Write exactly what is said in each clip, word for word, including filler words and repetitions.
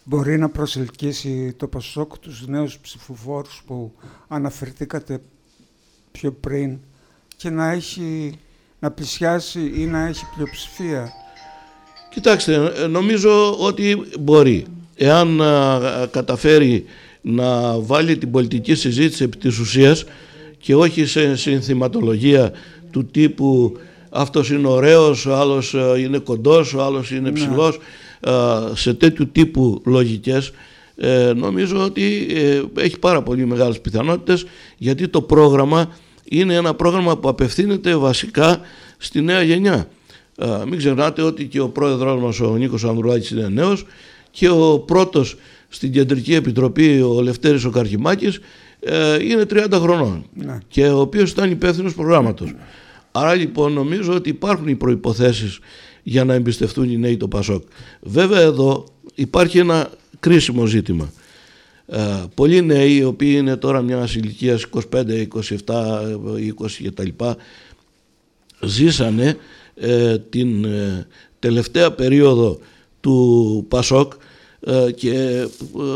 μπορεί να προσελκύσει το ΠΑΣΟΚ τους νέους ψηφοφόρους που αναφερθήκατε πιο πριν και να έχει, να πλησιάσει ή να έχει πλειοψηφία? Κοιτάξτε, νομίζω ότι μπορεί. Εάν α, καταφέρει να βάλει την πολιτική συζήτηση επί της ουσίας και όχι σε συνθηματολογία του τύπου αυτός είναι ωραίος, ο άλλος είναι κοντός, ο άλλος είναι ψηλός, ναι. σε τέτοιου τύπου λογικές, ε, νομίζω ότι ε, έχει πάρα πολύ μεγάλες πιθανότητες, γιατί το πρόγραμμα είναι ένα πρόγραμμα που απευθύνεται βασικά στη νέα γενιά. Ε, μην ξεχνάτε ότι και ο πρόεδρος μας, ο Νίκος Ανδρουλάκης, είναι νέος και ο πρώτος στην Κεντρική Επιτροπή, ο Λευτέρης ο Καρχημάκης, ε, είναι τριάντα χρονών, ναι. και ο οποίος ήταν υπεύθυνος προγράμματος. Άρα λοιπόν νομίζω ότι υπάρχουν οι προϋποθέσεις για να εμπιστευτούν οι νέοι το ΠΑΣΟΚ. Βέβαια εδώ υπάρχει ένα κρίσιμο ζήτημα. Ε, πολλοί νέοι, οι οποίοι είναι τώρα μιας ηλικίας είκοσι πέντε, είκοσι επτά, είκοσι κτλ, ζήσανε ε, την ε, τελευταία περίοδο του ΠΑΣΟΚ ε, και ε,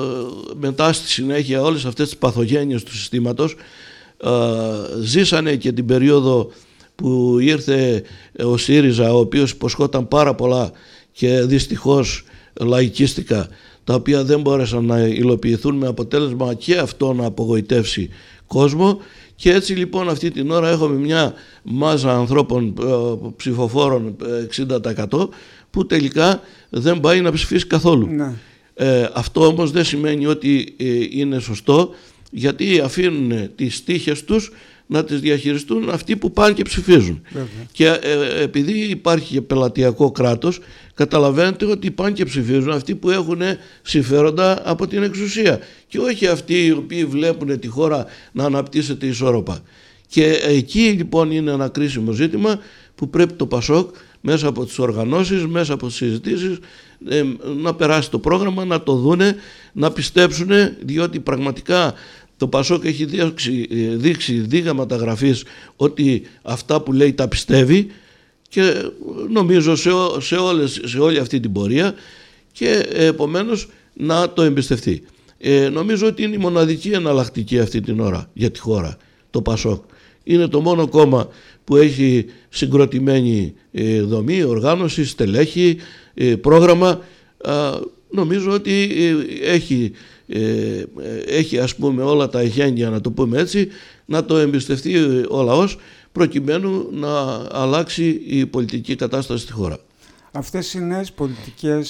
μετά στη συνέχεια όλες αυτές τις παθογένειες του συστήματος, ε, ζήσανε και την περίοδο που ήρθε ο ΣΥΡΙΖΑ, ο οποίος υποσχόταν πάρα πολλά και δυστυχώς λαϊκίστικα, τα οποία δεν μπόρεσαν να υλοποιηθούν, με αποτέλεσμα και αυτό να απογοητεύσει κόσμο. Και έτσι λοιπόν αυτή την ώρα έχουμε μια μάζα ανθρώπων, ψηφοφόρων εξήντα τοις εκατό, που τελικά δεν πάει να ψηφίσει καθόλου. Ναι. Ε, αυτό όμως δεν σημαίνει ότι ε, είναι σωστό, γιατί αφήνουν τις τύχες τους να τις διαχειριστούν αυτοί που πάνε και ψηφίζουν. Βέβαια. Και ε, επειδή υπάρχει και πελατειακό κράτος, καταλαβαίνετε ότι πάνε και ψηφίζουν αυτοί που έχουν συμφέροντα από την εξουσία και όχι αυτοί οι οποίοι βλέπουν τη χώρα να αναπτύσσεται ισόρροπα. Και εκεί λοιπόν είναι ένα κρίσιμο ζήτημα που πρέπει το ΠΑΣΟΚ μέσα από τις οργανώσεις, μέσα από τις συζητήσεις, ε, να περάσει το πρόγραμμα, να το δούνε, να πιστέψουν, διότι πραγματικά το ΠΑΣΟΚ έχει δείξει, δείξει δίγαματα γραφής ότι αυτά που λέει τα πιστεύει, και νομίζω σε, σε, όλες, σε όλη αυτή την πορεία, και επομένως να το εμπιστευτεί. Ε, νομίζω ότι είναι η μοναδική εναλλακτική αυτή την ώρα για τη χώρα, το ΠΑΣΟΚ. Είναι το μόνο κόμμα που έχει συγκροτημένη ε, δομή, οργάνωση, στελέχη, ε, πρόγραμμα. Ε, νομίζω ότι ε, έχει... Ε, έχει ας πούμε όλα τα εχέγγυα, να το πούμε έτσι, να το εμπιστευτεί ο λαός, προκειμένου να αλλάξει η πολιτική κατάσταση στη χώρα. Αυτές οι νέες πολιτικές,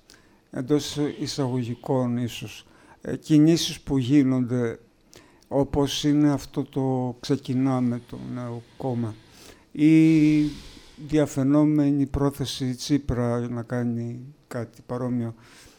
εντός εισαγωγικών ίσως, κινήσεις που γίνονται, όπως είναι αυτό το ξεκινάμε το νέο κόμμα, η διαφαινόμενη πρόθεση Τσίπρα να κάνει κάτι παρόμοιο,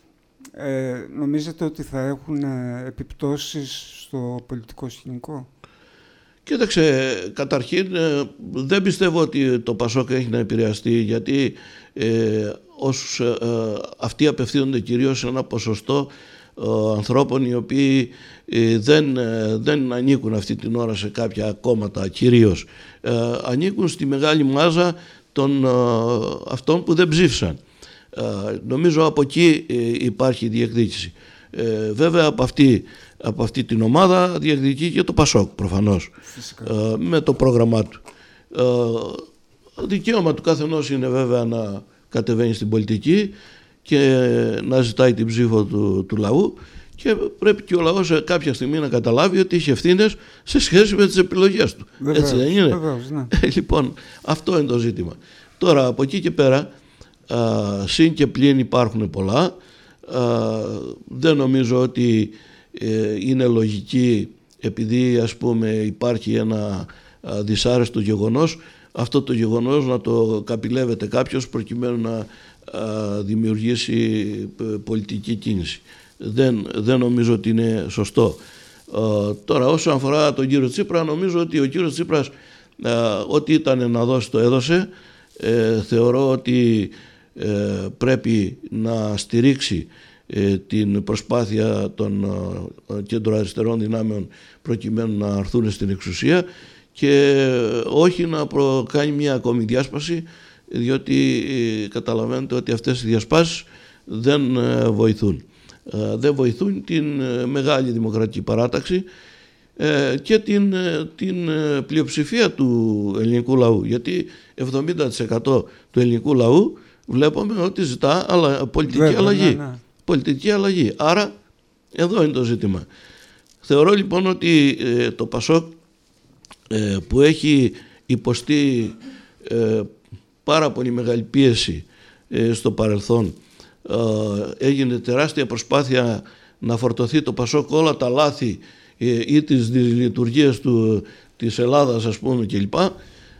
Ε, νομίζετε ότι θα έχουν επιπτώσεις στο πολιτικό σκηνικό? Κοίταξε, καταρχήν δεν πιστεύω ότι το ΠΑΣΟΚ έχει να επηρεαστεί, γιατί ε, όσους, ε, αυτοί απευθύνονται κυρίως σε ένα ποσοστό ε, ανθρώπων οι οποίοι ε, δεν, ε, δεν ανήκουν αυτή την ώρα σε κάποια κόμματα κυρίως. Ε, ανήκουν στη μεγάλη μάζα των ε, αυτών που δεν ψήφισαν. Uh, νομίζω από εκεί ε, υπάρχει διεκδίκηση. Ε, βέβαια από αυτή, από αυτή την ομάδα διεκδικεί και το ΠΑΣΟΚ προφανώς, uh, με το πρόγραμμά του. Uh, δικαίωμα του καθενός είναι βέβαια να κατεβαίνει στην πολιτική και να ζητάει την ψήφο του, του λαού, και πρέπει και ο λαός κάποια στιγμή να καταλάβει ότι έχει ευθύνες σε σχέση με τις επιλογές του. Βεβαίως, έτσι δεν είναι? Βεβαίως, ναι. Λοιπόν, αυτό είναι το ζήτημα. Τώρα από εκεί και πέρα, Uh, συν και πλην υπάρχουν πολλά. Uh, δεν νομίζω ότι uh, είναι λογική, επειδή ας πούμε υπάρχει ένα uh, δυσάρεστο γεγονός, αυτό το γεγονός να το καπηλεύεται κάποιος προκειμένου να uh, δημιουργήσει πολιτική κίνηση. Δεν, δεν νομίζω ότι είναι σωστό. Uh, τώρα όσον αφορά τον κύριο Τσίπρα, νομίζω ότι ο κύριος Τσίπρας uh, ό,τι ήταν να δώσει το έδωσε. Uh, θεωρώ ότι Ε, πρέπει να στηρίξει ε, την προσπάθεια των ε, κέντρο-αριστερών δυνάμεων προκειμένου να έρθουν στην εξουσία, και ε, όχι να προ, κάνει μια ακόμη διάσπαση, διότι ε, καταλαβαίνετε ότι αυτές οι διασπάσεις δεν ε, βοηθούν. δεν βοηθούν την μεγάλη δημοκρατική παράταξη και την, την πλειοψηφία του ελληνικού λαού, γιατί εβδομήντα τοις εκατό του ελληνικού λαού βλέπουμε ότι ζητά αλλα, πολιτική Βέβαια, αλλαγή. Ναι, ναι. Πολιτική αλλαγή. Άρα εδώ είναι το ζήτημα. Θεωρώ λοιπόν ότι ε, το ΠΑΣΟΚ ε, που έχει υποστεί ε, πάρα πολύ μεγάλη πίεση ε, στο παρελθόν, ε, έγινε τεράστια προσπάθεια να φορτωθεί το ΠΑΣΟΚ όλα τα λάθη ε, ή τις λειτουργίες του, της Ελλάδας ας πούμε κλπ. Ε,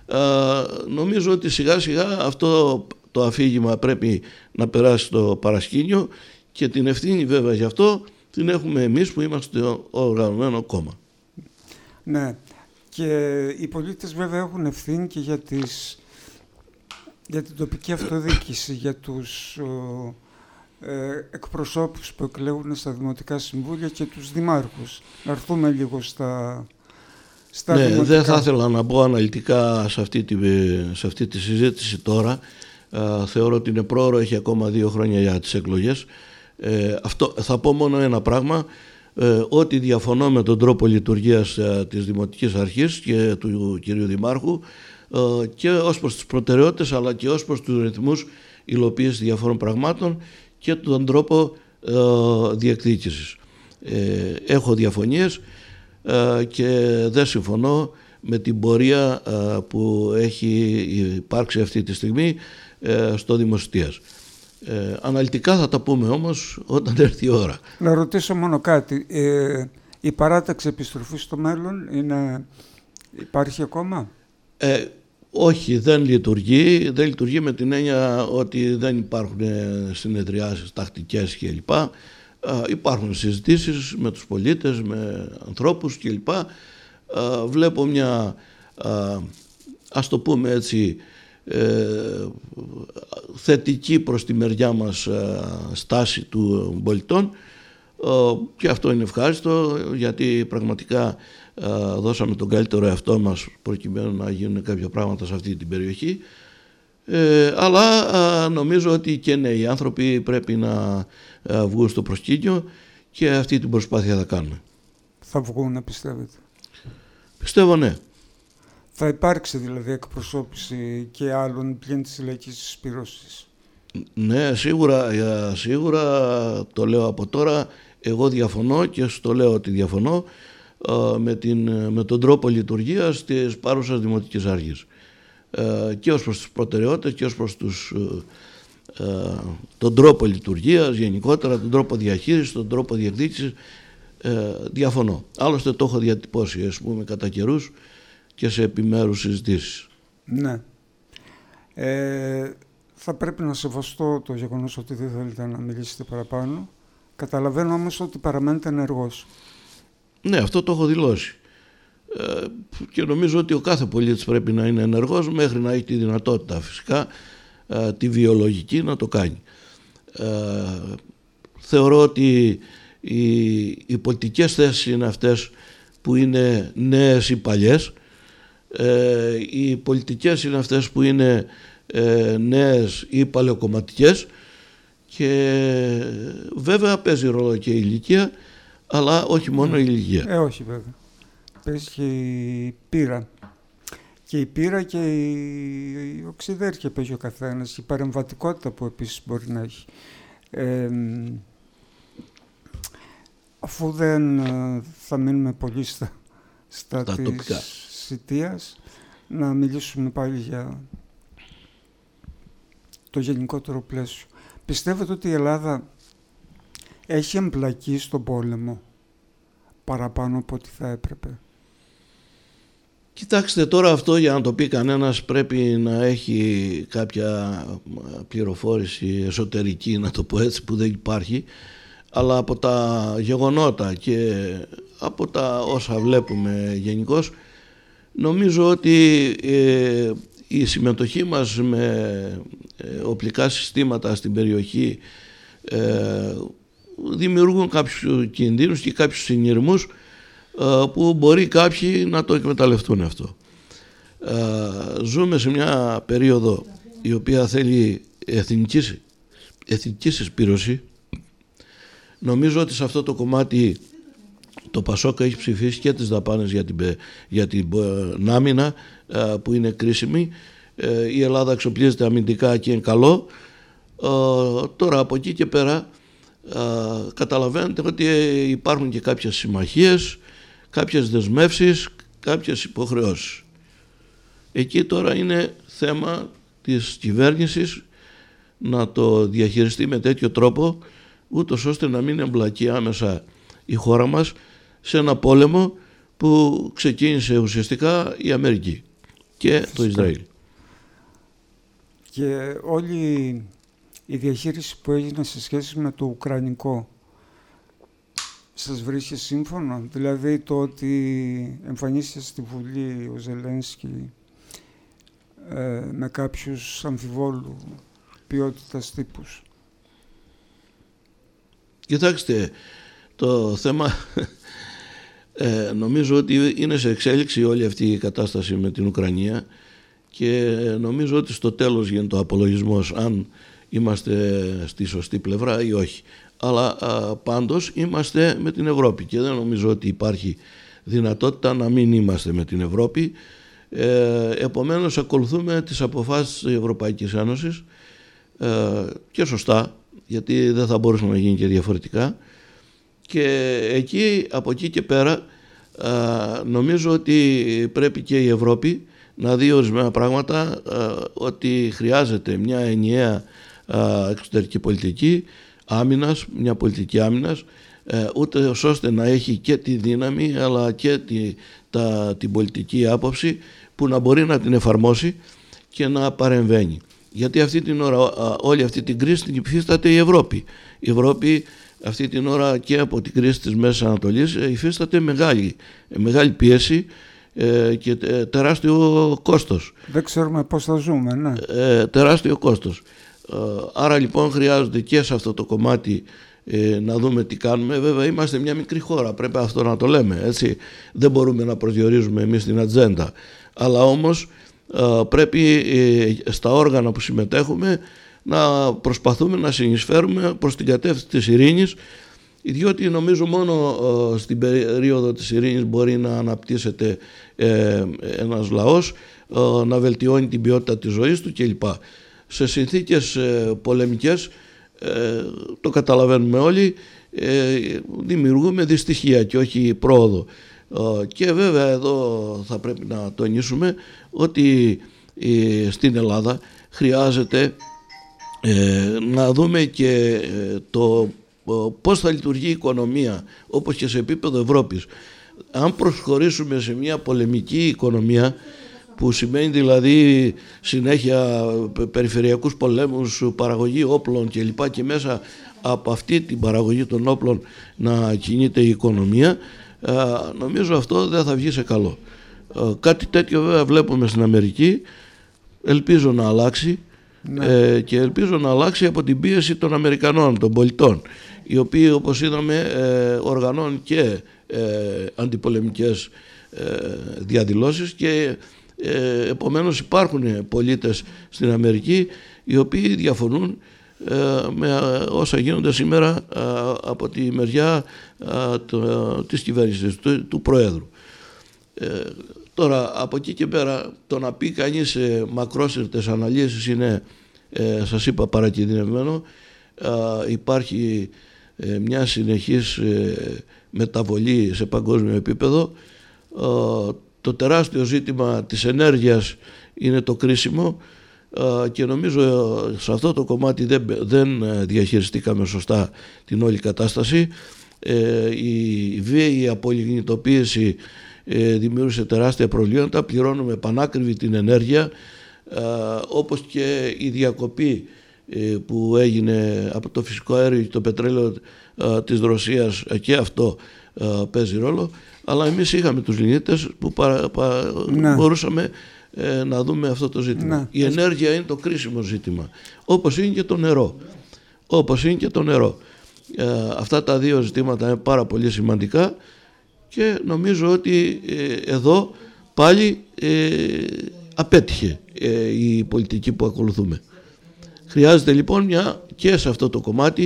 νομίζω ότι σιγά σιγά αυτό το αφήγημα πρέπει να περάσει στο παρασκήνιο και την ευθύνη βέβαια γι' αυτό την έχουμε εμείς που είμαστε οργανωμένο κόμμα. Ναι, και οι πολίτες βέβαια έχουν ευθύνη και για, τις, για την τοπική αυτοδιοίκηση, για τους ο, ε, εκπροσώπους που εκλέγουν στα δημοτικά συμβούλια και τους δημάρχους. Να έρθουμε λίγο στα, στα ναι, δημοτικά. Δεν θα ήθελα να μπω αναλυτικά σε αυτή τη, σε αυτή τη συζήτηση τώρα. Uh, θεωρώ ότι είναι πρόωρο, έχει ακόμα δύο χρόνια για τις εκλογές. Ε, αυτό, θα πω μόνο ένα πράγμα, ε, ότι διαφωνώ με τον τρόπο λειτουργίας ε, της Δημοτικής Αρχής και του κυρίου Δημάρχου ε, και ως προς τις προτεραιότητες αλλά και ως προς τους ρυθμούς υλοποίησης διαφόρων πραγμάτων και τον τρόπο ε, διεκδίκησης. Ε, έχω διαφωνίες ε, και δεν συμφωνώ με την πορεία ε, που έχει υπάρξει αυτή τη στιγμή ε, στο Δημοσιτείας. Ε, αναλυτικά θα τα πούμε όμως όταν έρθει η ώρα. Να ρωτήσω μόνο κάτι. Ε, η παράταξη επιστροφής στο μέλλον είναι, υπάρχει ακόμα? Ε, όχι, δεν λειτουργεί. Δεν λειτουργεί με την έννοια ότι δεν υπάρχουν συνεδριάσεις τακτικές κλπ. Ε, υπάρχουν συζητήσεις με τους πολίτες, με ανθρώπους κλπ. Ε, βλέπω μια, ε, ας το πούμε έτσι, Ε, θετική προς τη μεριά μας ε, στάση του πολιτών ε, και αυτό είναι ευχάριστο γιατί πραγματικά ε, δώσαμε τον καλύτερο εαυτό μας προκειμένου να γίνουν κάποια πράγματα σε αυτή την περιοχή ε, αλλά ε, νομίζω ότι και νέοι άνθρωποι πρέπει να ε, βγουν στο προσκήνιο και αυτή την προσπάθεια θα κάνουμε. Θα βγουν, πιστεύετε? Πιστεύω ναι. Θα υπάρξει δηλαδή εκπροσώπηση και άλλων πλην της λαϊκής συσπήρωσης? Ναι, σίγουρα, σίγουρα το λέω από τώρα. Εγώ διαφωνώ και στο λέω ότι διαφωνώ με, την, με τον τρόπο λειτουργίας της παρούσας Δημοτικής Αρχής. Και ως προς τις προτεραιότητες και ως προς τους, τον τρόπο λειτουργίας γενικότερα, τον τρόπο διαχείρισης, τον τρόπο διεκδίκησης. Διαφωνώ. Άλλωστε το έχω διατυπώσει, ας πούμε, κατά καιρούς και σε επιμέρους συζητήσεις. Ναι. Ε, θα πρέπει να σεβαστώ το γεγονός ότι δεν θέλετε να μιλήσετε παραπάνω. Καταλαβαίνω όμως ότι παραμένετε ενεργός. Ναι, αυτό το έχω δηλώσει. Ε, και νομίζω ότι ο κάθε πολίτης πρέπει να είναι ενεργός μέχρι να έχει τη δυνατότητα φυσικά ε, τη βιολογική να το κάνει. Ε, θεωρώ ότι οι, οι πολιτικές θέσεις είναι αυτές που είναι νέες ή παλιές. Ε, οι πολιτικές είναι αυτές που είναι ε, νέες ή παλαιοκομματικές και βέβαια παίζει ρόλο και η ηλικία αλλά όχι μόνο η ηλικία. Ε, όχι βέβαια. Παίζει και η πείρα. Και η πείρα και η οξυδέρκεια παίζει ο καθένας. Η παρεμβατικότητα που επίσης μπορεί να έχει. Ε, αφού δεν θα μείνουμε πολύ στα, στα, στα της τοπικά σιτίας, να μιλήσουμε πάλι για το γενικότερο πλαίσιο. Πιστεύετε ότι η Ελλάδα έχει εμπλακεί στον πόλεμο παραπάνω από ό,τι θα έπρεπε? Κοιτάξτε, τώρα αυτό για να το πει κανένας πρέπει να έχει κάποια πληροφόρηση εσωτερική, να το πω έτσι, που δεν υπάρχει, αλλά από τα γεγονότα και από τα όσα βλέπουμε γενικώς, νομίζω ότι ε, η συμμετοχή μας με ε, οπλικά συστήματα στην περιοχή ε, δημιουργούν κάποιους κινδύνους και κάποιους συνειρμούς ε, που μπορεί κάποιοι να το εκμεταλλευτούν αυτό. Ε, ζούμε σε μια περίοδο η οποία θέλει εθνική, εθνική συσπήρωση. Νομίζω ότι σε αυτό το κομμάτι το Πασόκ έχει ψηφίσει και τις δαπάνες για την, για την άμυνα που είναι κρίσιμη. Η Ελλάδα εξοπλίζεται αμυντικά και είναι καλό. Τώρα από εκεί και πέρα καταλαβαίνετε ότι υπάρχουν και κάποιες συμμαχίες, κάποιες δεσμεύσεις, κάποιες υποχρεώσεις. Εκεί τώρα είναι θέμα της κυβέρνησης να το διαχειριστεί με τέτοιο τρόπο, ούτως ώστε να μην εμπλακεί άμεσα η χώρα μας σε ένα πόλεμο που ξεκίνησε ουσιαστικά η Αμερική και το Ισραήλ. Και όλη η διαχείριση που έγινε σε σχέση με το Ουκρανικό σας βρίσκει σύμφωνο? Δηλαδή το ότι εμφανίστηκε στη Βουλή ο Ζελένσκι ε, με κάποιους αμφιβόλου ποιότητας τύπους. Κοιτάξτε, το θέμα ε, νομίζω ότι είναι σε εξέλιξη όλη αυτή η κατάσταση με την Ουκρανία και νομίζω ότι στο τέλος γίνεται ο απολογισμός αν είμαστε στη σωστή πλευρά ή όχι. Αλλά α, πάντως είμαστε με την Ευρώπη και δεν νομίζω ότι υπάρχει δυνατότητα να μην είμαστε με την Ευρώπη. Ε, επομένως ακολουθούμε τις αποφάσεις της Ευρωπαϊκής Ένωσης ε, και σωστά, γιατί δεν θα μπορούσε να γίνει και διαφορετικά, και εκεί, από εκεί και πέρα α, νομίζω ότι πρέπει και η Ευρώπη να δει ορισμένα πράγματα, α, ότι χρειάζεται μια ενιαία α, εξωτερική πολιτική άμυνας, μια πολιτική άμυνας, ε, ούτε ώστε να έχει και τη δύναμη αλλά και τη, τα, την πολιτική άποψη που να μπορεί να την εφαρμόσει και να παρεμβαίνει. Γιατί αυτή την ώρα, όλη αυτή την κρίση την υφίσταται η Ευρώπη. Η Ευρώπη αυτή την ώρα και από την κρίση της Μέσης Ανατολής υφίσταται μεγάλη, μεγάλη πίεση ε, και τεράστιο κόστος. Δεν ξέρουμε πώς θα ζούμε, ναι. Ε, τεράστιο κόστος. Ε, άρα λοιπόν χρειάζεται και σε αυτό το κομμάτι ε, να δούμε τι κάνουμε. Βέβαια είμαστε μια μικρή χώρα, πρέπει αυτό να το λέμε, έτσι. Δεν μπορούμε να προσδιορίζουμε εμείς την ατζέντα. Αλλά όμως Uh, πρέπει uh, στα όργανα που συμμετέχουμε να προσπαθούμε να συνεισφέρουμε προς την κατεύθυνση της ειρήνης, διότι νομίζω μόνο uh, στην περίοδο της ειρήνης μπορεί να αναπτύσσεται uh, ένας λαός, uh, να βελτιώνει την ποιότητα της ζωής του κλπ. Σε συνθήκες uh, πολεμικές, uh, το καταλαβαίνουμε όλοι, uh, δημιουργούμε δυστυχία και όχι πρόοδο. Και βέβαια εδώ θα πρέπει να τονίσουμε ότι στην Ελλάδα χρειάζεται να δούμε και το πώς θα λειτουργεί η οικονομία, όπως και σε επίπεδο Ευρώπης. Αν προσχωρήσουμε σε μια πολεμική οικονομία, που σημαίνει δηλαδή συνέχεια περιφερειακούς πολέμους, παραγωγή όπλων κλπ, και μέσα από αυτή την παραγωγή των όπλων να κινείται η οικονομία, Uh, νομίζω αυτό δεν θα βγει σε καλό. Uh, κάτι τέτοιο βέβαια βλέπουμε στην Αμερική. Ελπίζω να αλλάξει, ναι. ε, και ελπίζω να αλλάξει από την πίεση των Αμερικανών, των πολιτών, οι οποίοι, όπως είδαμε, ε, οργανώνουν και ε, αντιπολεμικές ε, διαδηλώσεις και ε, επομένως υπάρχουν πολίτες στην Αμερική οι οποίοι διαφωνούν με όσα γίνονται σήμερα από τη μεριά της κυβέρνησης, του, του Προέδρου. Ε, τώρα από εκεί και πέρα το να πει κανείς ε, μακρόσυρτες αναλύσεις είναι, ε, σας είπα, παρακινδυνευμένο. Ε, υπάρχει ε, μια συνεχής ε, μεταβολή σε παγκόσμιο επίπεδο. Ε, το τεράστιο ζήτημα της ενέργειας είναι το κρίσιμο, και νομίζω σε αυτό το κομμάτι δεν, δεν διαχειριστήκαμε σωστά την όλη κατάσταση. Η βίαιη απολιγνητοποίηση δημιούργησε τεράστια προβλήματα. Πληρώνουμε πανάκριβη την ενέργεια, όπως και η διακοπή που έγινε από το φυσικό αέριο και το πετρέλαιο της Ρωσίας, και αυτό παίζει ρόλο. Αλλά εμείς είχαμε τους λινίτες που παρα, παρα, ναι. μπορούσαμε Ε, να δούμε αυτό το ζήτημα. Ναι. Η ενέργεια είναι το κρίσιμο ζήτημα, όπως είναι και το νερό. Όπως είναι και το νερό. Ε, αυτά τα δύο ζητήματα είναι πάρα πολύ σημαντικά και νομίζω ότι ε, εδώ πάλι ε, απέτυχε ε, η πολιτική που ακολουθούμε. Χρειάζεται λοιπόν μια, και σε αυτό το κομμάτι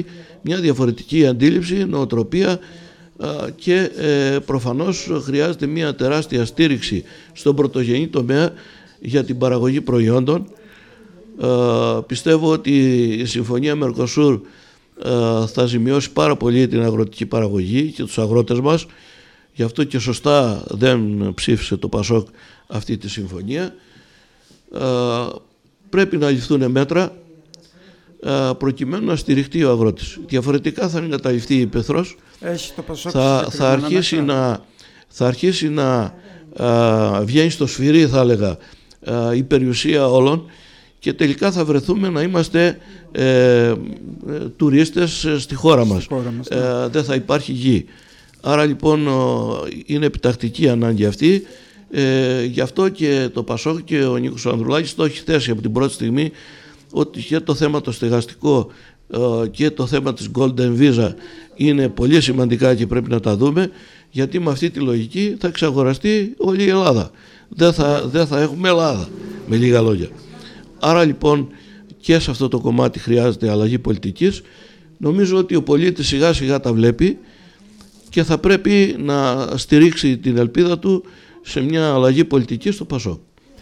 μια διαφορετική αντίληψη, νοοτροπία και ε, προφανώς χρειάζεται μια τεράστια στήριξη στον πρωτογενή τομέα για την παραγωγή προϊόντων. Ε, πιστεύω ότι η Συμφωνία Μερκοσούρ ε, θα ζημιώσει πάρα πολύ την αγροτική παραγωγή και τους αγρότες μας. Γι' αυτό και σωστά δεν ψήφισε το Πασόκ αυτή τη συμφωνία. Ε, πρέπει να ληφθούν μέτρα ε, προκειμένου να στηριχτεί ο αγρότης. Διαφορετικά θα εγκαταλειφθεί η ύπαιθρος, θα, θα, αρχίσει να, θα αρχίσει να ε, βγαίνει στο σφυρί, θα έλεγα, ε, η περιουσία όλων, και τελικά θα βρεθούμε να είμαστε ε, ε, τουρίστες στη χώρα μας. Χώρα μας ναι. ε, δεν θα υπάρχει γη. Άρα λοιπόν είναι επιτακτική ανάγκη αυτή. Ε, γι' αυτό και το Πασόκ και ο Νίκος Ανδρουλάκης το έχει θέσει από την πρώτη στιγμή ότι και το θέμα το στεγαστικό ε, και το θέμα της Golden Visa είναι πολύ σημαντικά και πρέπει να τα δούμε, γιατί με αυτή τη λογική θα εξαγοραστεί όλη η Ελλάδα. Δεν θα, δεν θα έχουμε Ελλάδα, με λίγα λόγια. Άρα λοιπόν και σε αυτό το κομμάτι χρειάζεται αλλαγή πολιτικής. Νομίζω ότι ο πολίτης σιγά σιγά τα βλέπει και θα πρέπει να στηρίξει την ελπίδα του σε μια αλλαγή πολιτική στο Πασόκ.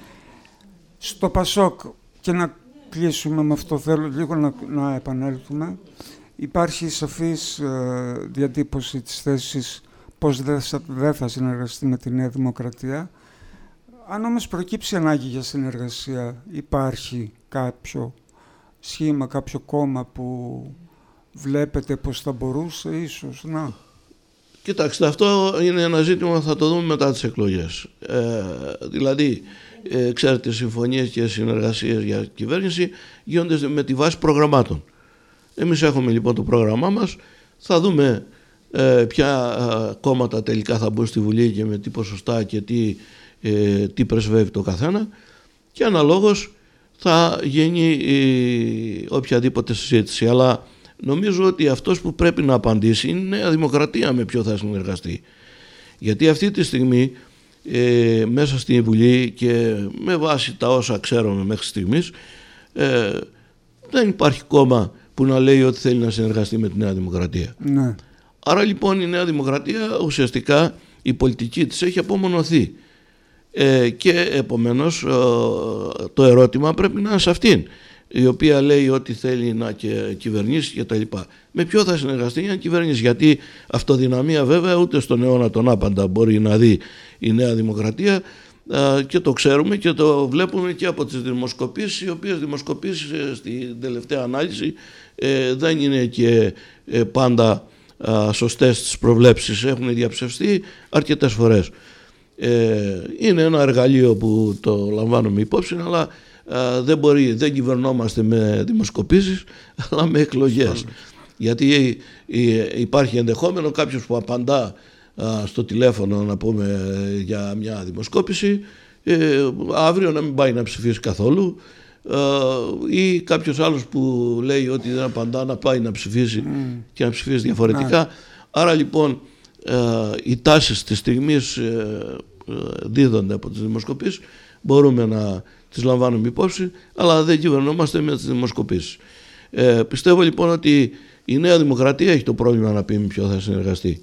Στο Πασόκ, και να κλείσουμε με αυτό, θέλω λίγο να, να επανέλθουμε, υπάρχει σαφής ε, διατύπωση της θέσης πως δεν θα, δεν θα συνεργαστεί με τη Νέα Δημοκρατία. Αν όμως προκύψει ανάγκη για συνεργασία, υπάρχει κάποιο σχήμα, κάποιο κόμμα που βλέπετε πως θα μπορούσε ίσως να... Κοιτάξτε, αυτό είναι ένα ζήτημα που θα το δούμε μετά τις εκλογές. Ε, δηλαδή, ε, ξέρετε, συμφωνίες και συνεργασίες για κυβέρνηση γίνονται με τη βάση προγραμμάτων. Εμείς έχουμε λοιπόν το πρόγραμμά μας, θα δούμε ε, ποια ε, κόμματα τελικά θα μπουν στη Βουλή και με τι ποσοστά και τι, ε, τι πρεσβεύει το καθένα, και αναλόγως θα γίνει η, οποιαδήποτε συζήτηση. Αλλά νομίζω ότι αυτός που πρέπει να απαντήσει είναι η Νέα Δημοκρατία με ποιο θα συνεργαστεί. Γιατί αυτή τη στιγμή ε, μέσα στη Βουλή και με βάση τα όσα ξέρουμε μέχρι στιγμής ε, δεν υπάρχει κόμμα που να λέει ότι θέλει να συνεργαστεί με τη Νέα Δημοκρατία. Ναι. Άρα λοιπόν η Νέα Δημοκρατία ουσιαστικά η πολιτική της έχει απομονωθεί. Ε, και επομένως ε, το ερώτημα πρέπει να είναι σε αυτήν, η οποία λέει ότι θέλει να και κυβερνήσει και τα λοιπά. Με ποιο θα συνεργαστεί για να κυβερνήσει? Γιατί αυτοδυναμία βέβαια ούτε στον αιώνα τον άπαντα μπορεί να δει η Νέα Δημοκρατία, ε, και το ξέρουμε και το βλέπουμε και από τις δημοσκοπήσεις, οι οποίες δημοσκοπήσεις ε, στην τελευταία ανάλυση ε, δεν είναι και ε, πάντα ε, σωστές τις προβλέψεις, έχουν διαψευστεί αρκετές φορές. Ε, είναι ένα εργαλείο που το λαμβάνουμε υπόψη, αλλά ε, δεν μπορεί, δεν κυβερνόμαστε με δημοσκοπήσεις αλλά με εκλογές. Γιατί ε, υπάρχει ενδεχόμενο κάποιος που απαντά ε, στο τηλέφωνο, να πούμε, για μια δημοσκόπηση, ε, αύριο να μην πάει να ψηφίσει καθόλου, ε, ή κάποιος άλλος που λέει ότι δεν απαντά να πάει να ψηφίσει mm. και να ψηφίσει διαφορετικά. Mm. Άρα λοιπόν ε, οι τάσεις της στιγμής ε, δίδονται από τις δημοσκοπήσεις, μπορούμε να τις λαμβάνουμε υπόψη, αλλά δεν κυβερνόμαστε με τις δημοσκοπήσεις. Ε, πιστεύω λοιπόν ότι η Νέα Δημοκρατία έχει το πρόβλημα να πει με ποιο θα συνεργαστεί.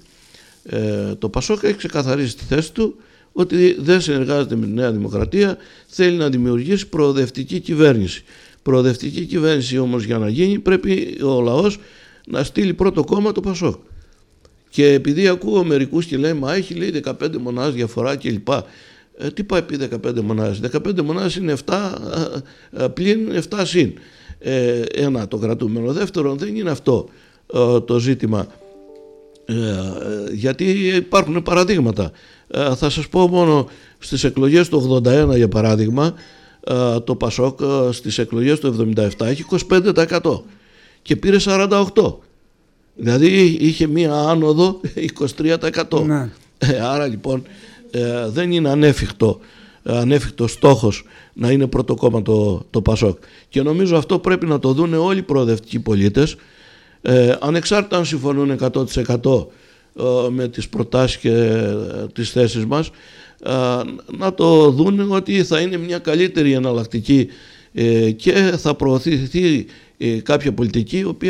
Ε, το Πασόκ έχει ξεκαθαρίσει τη θέση του ότι δεν συνεργάζεται με τη Νέα Δημοκρατία, θέλει να δημιουργήσει προοδευτική κυβέρνηση. Προοδευτική κυβέρνηση όμως για να γίνει πρέπει ο λαός να στείλει πρώτο κόμμα το Πασόκ. Και επειδή ακούω μερικούς και λέει, μα έχει λέει δεκαπέντε μονάδες διαφορά κλπ. Ε, τι πάει πει δεκαπέντε μονάδες? δεκαπέντε μονάδες είναι επτά ε, πλην επτά συν. Ε, ένα το κρατούμενο. Δεύτερον, δεν είναι αυτό ε, το ζήτημα. Ε, γιατί υπάρχουν παραδείγματα. Ε, θα σας πω μόνο στις εκλογές του ογδόντα ένα για παράδειγμα, ε, το Πασόκ ε, στις εκλογές του εβδομήντα επτά έχει είκοσι πέντε τοις εκατό και πήρε σαράντα οκτώ τοις εκατό. Δηλαδή είχε μία άνοδο είκοσι τρία τοις εκατό. Ναι. Ε, άρα λοιπόν ε, δεν είναι ανέφικτο, ανέφικτο στόχος να είναι πρώτο κόμμα το, το Πασόκ. Και νομίζω αυτό πρέπει να το δουν όλοι οι προοδευτικοί πολίτες, ε, ανεξάρτητα αν συμφωνούν εκατό τοις εκατό ε, με τις προτάσεις και ε, τις θέσεις μας, ε, να το δουν ότι θα είναι μια καλύτερη εναλλακτική ε, και θα προωθηθεί ε, κάποια πολιτική η οποία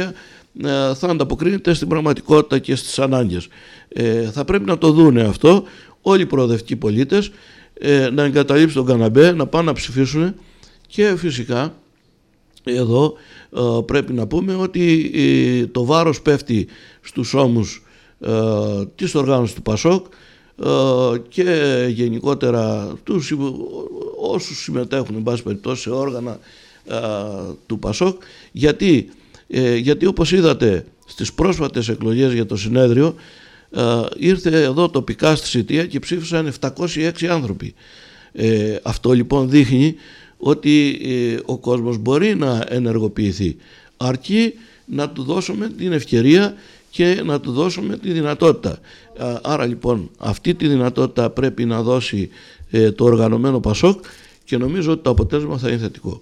ε, θα ανταποκρίνεται στην πραγματικότητα και στις ανάγκες. Ε, θα πρέπει να το δούνε αυτό όλοι οι προοδευτικοί πολίτες, ε, να εγκαταλείψουν τον καναμπέ, να πάνε να ψηφίσουν, και φυσικά εδώ ε, πρέπει να πούμε ότι ε, το βάρος πέφτει στους ώμους ε, της οργάνωσης του Πασόκ ε, και γενικότερα τους, όσους συμμετέχουν εν πάση περιπτώσει σε όργανα ε, του Πασόκ, γιατί, ε, γιατί όπως είδατε στις πρόσφατες εκλογές για το συνέδριο, ε, ήρθε εδώ τοπικά στη Σιτία και ψήφισαν επτακόσιοι έξι άνθρωποι. Ε, αυτό λοιπόν δείχνει ότι ε, ο κόσμος μπορεί να ενεργοποιηθεί, αρκεί να του δώσουμε την ευκαιρία και να του δώσουμε τη δυνατότητα. Άρα λοιπόν αυτή τη δυνατότητα πρέπει να δώσει ε, το οργανωμένο Πασόκ, και νομίζω ότι το αποτέλεσμα θα είναι θετικό.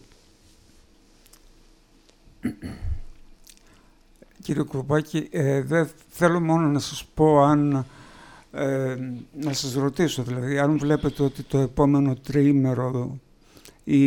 Κύριε Κουρμπάκη, ε, δεν θέλω μόνο να σας πω αν, ε, να σας ρωτήσω δηλαδή, αν βλέπετε ότι το επόμενο τριήμερο ή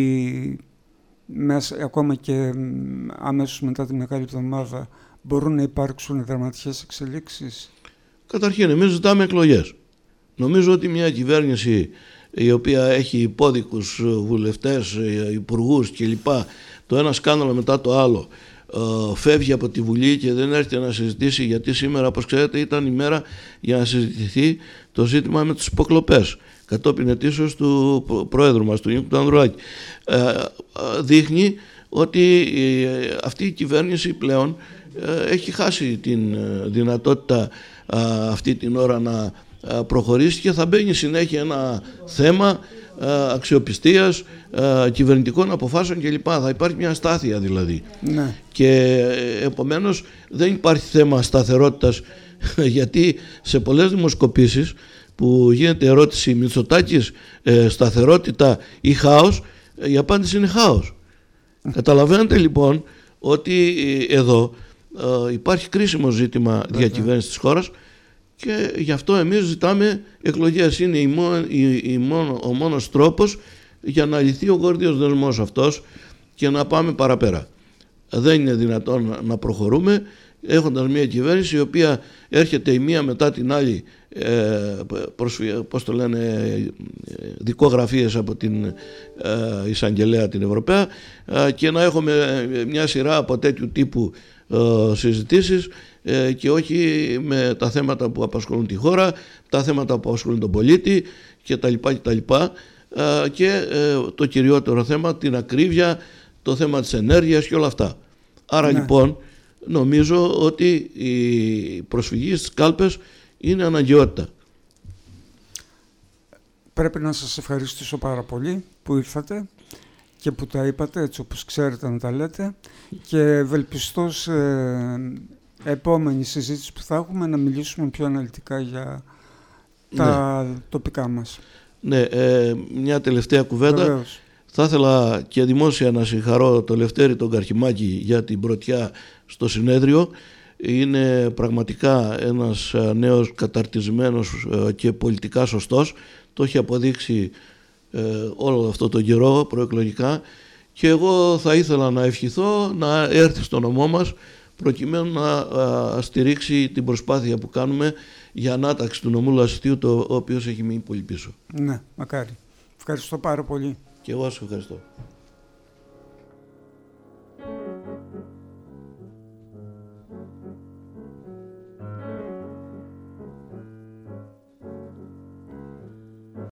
μέσα, ακόμα και αμέσως μετά τη Μεγάλη Εβδομάδα, μπορούν να υπάρξουν δραματικές εξελίξεις. Καταρχήν, εμείς ζητάμε εκλογές. Νομίζω ότι μια κυβέρνηση η οποία έχει υπόδικους βουλευτές, υπουργούς κλπ, το ένα σκάνδαλο μετά το άλλο, φεύγει από τη Βουλή και δεν έρχεται να συζητήσει, γιατί σήμερα, όπως ξέρετε, ήταν η μέρα για να συζητηθεί το ζήτημα με τις υποκλοπές κατόπιν αιτήσεως του Προέδρου μας, του Νίκου του Ανδρουλάκη. Δείχνει ότι αυτή η κυβέρνηση πλέον έχει χάσει την δυνατότητα αυτή την ώρα να προχωρήσει και θα μπαίνει συνέχεια ένα θέμα αξιοπιστίας, κυβερνητικών αποφάσεων κλπ. Θα υπάρχει μια αστάθεια δηλαδή. Ναι. Και επομένως δεν υπάρχει θέμα σταθερότητας, γιατί σε πολλές δημοσκοπήσεις που γίνεται ερώτηση Μητσοτάκης, ε, σταθερότητα ή χάος, η απάντηση είναι χάος. Καταλαβαίνετε λοιπόν ότι εδώ ε, υπάρχει κρίσιμο ζήτημα διακυβέρνησης της χώρας, και γι' αυτό εμείς ζητάμε εκλογές. Είναι η μόνο, η, η μόνο, ο μόνος τρόπος για να λυθεί ο γόρδιος δεσμός αυτός και να πάμε παραπέρα. Δεν είναι δυνατόν να προχωρούμε έχοντας μια κυβέρνηση η οποία έρχεται η μία μετά την άλλη, ε, προσφυ... πώς το λένε, δικογραφίες από την ε, εισαγγελέα την Ευρωπαία, ε, και να έχουμε μια σειρά από τέτοιου τύπου ε, συζητήσεις, ε, και όχι με τα θέματα που απασχολούν τη χώρα, τα θέματα που απασχολούν τον πολίτη κτλ. κτλ. Ε, και ε, το κυριότερο θέμα, την ακρίβεια, το θέμα της ενέργειας και όλα αυτά. Άρα ναι. λοιπόν νομίζω ότι η προσφυγή στις κάλπες είναι αναγκαιότητα. Πρέπει να σας ευχαριστήσω πάρα πολύ που ήρθατε και που τα είπατε έτσι όπως ξέρετε να τα λέτε, και ευελπιστώ σε επόμενη συζήτηση που θα έχουμε να μιλήσουμε πιο αναλυτικά για τα ναι. τοπικά μας. Ναι, ε, μια τελευταία κουβέντα. Βεβαίως. Θα ήθελα και δημόσια να συγχαρώ τον Λευτέρη τον Καρχιμάκη για την πρωτιά στο συνέδριο. Είναι πραγματικά ένας νέος καταρτισμένος και πολιτικά σωστός. Το έχει αποδείξει ε, όλο αυτό τον καιρό προεκλογικά, και εγώ θα ήθελα να ευχηθώ να έρθει στο νομό μας προκειμένου να α, στηρίξει την προσπάθεια που κάνουμε για ανάταξη του νομού Λασιτίου, το οποίος έχει μείνει πολύ πίσω. Ναι, μακάρι. Ευχαριστώ πάρα πολύ. Και εγώ σας ευχαριστώ.